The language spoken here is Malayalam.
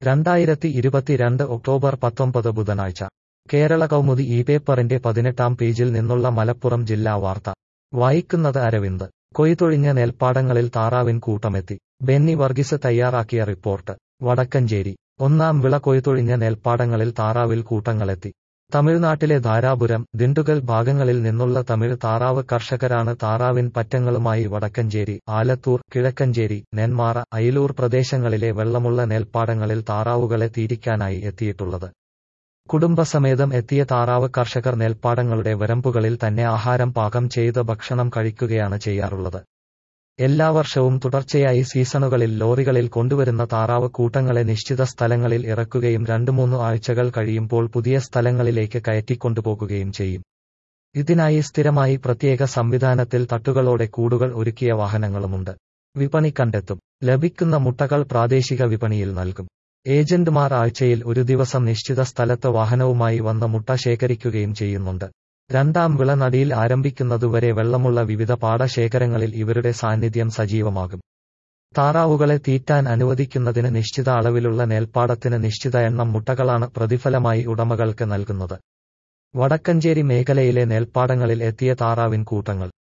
2022 ഒക്ടോബർ 19 ബുധനാഴ്ച കേരള കൗമുദി ഈ പേപ്പറിന്റെ 18-ാം പേജിൽ നിന്നുള്ള മലപ്പുറം ജില്ലാ വാർത്ത വായിക്കുന്നത് അരവിന്ദ്. കൊയ്തൊഴിഞ്ഞ നെൽപ്പാടങ്ങളിൽ താറാവിൻ കൂട്ടമെത്തി. ബെന്നി വർഗീസ് തയ്യാറാക്കിയ റിപ്പോർട്ട്. വടക്കഞ്ചേരി. ഒന്നാം വിള കൊയ്തൊഴിഞ്ഞ നെൽപ്പാടങ്ങളിൽ താറാവിൽ കൂട്ടങ്ങളെത്തി. തമിഴ്നാട്ടിലെ ധാരാപുരം, ദിണ്ടുഗൽ ഭാഗങ്ങളിൽ നിന്നുള്ള തമിഴ് താറാവ് കർഷകരാണ് താറാവിൻ പറ്റങ്ങളുമായി വടക്കഞ്ചേരി, ആലത്തൂർ, കിഴക്കഞ്ചേരി, നെന്മാറ, അയിലൂർ പ്രദേശങ്ങളിലെ വെള്ളമുള്ള നെൽപ്പാടങ്ങളിൽ താറാവുകളെ തീറ്റിക്കാനായി എത്തിയിട്ടുള്ളത്. കുടുംബസമേതം എത്തിയ താറാവ് കർഷകർ നെൽപ്പാടങ്ങളുടെ വരമ്പുകളിൽ തന്നെ ആഹാരം പാകം ചെയ്ത് ഭക്ഷണം കഴിക്കുകയാണ് ചെയ്യാറുള്ളത്. എല്ലാ വർഷവും തുടർച്ചയായി സീസണുകളിൽ ലോറികളിൽ കൊണ്ടുവരുന്ന താറാവ് കൂട്ടങ്ങളെ നിശ്ചിത സ്ഥലങ്ങളിൽ ഇറക്കുകയും 2-3 ആഴ്ചകൾ കഴിയുമ്പോൾ പുതിയ സ്ഥലങ്ങളിലേക്ക് കയറ്റിക്കൊണ്ടുപോകുകയും ചെയ്യും. ഇതിനായി സ്ഥിരമായി പ്രത്യേക സംവിധാനത്തിൽ തട്ടുകളോടെ കൂടുകൾ ഒരുക്കിയ വാഹനങ്ങളുമുണ്ട്. വിപണി കണ്ടെത്തും. ലഭിക്കുന്ന മുട്ടകൾ പ്രാദേശിക വിപണിയിൽ നൽകും. ഏജന്റുമാർ ആഴ്ചയിൽ ഒരു ദിവസം നിശ്ചിത സ്ഥലത്ത് വാഹനവുമായി വന്ന് മുട്ട ശേഖരിക്കുകയും ചെയ്യുന്നുണ്ട്. രണ്ടാം വിള നടിയിൽ ആരംഭിക്കുന്നതുവരെ വെള്ളമുള്ള വിവിധ പാടശേഖരങ്ങളിൽ ഇവരുടെ സാന്നിധ്യം സജീവമാകും. താറാവുകളെ തീറ്റാൻ അനുവദിക്കുന്നതിന് നിശ്ചിത അളവിലുള്ള നെൽപ്പാടത്തിന് നിശ്ചിത എണ്ണം മുട്ടകളാണ് പ്രതിഫലമായി ഉടമകൾക്ക് നൽകുന്നത്. വടക്കഞ്ചേരി മേഖലയിലെ നെൽപ്പാടങ്ങളിൽ എത്തിയ താറാവിൻ കൂട്ടങ്ങൾ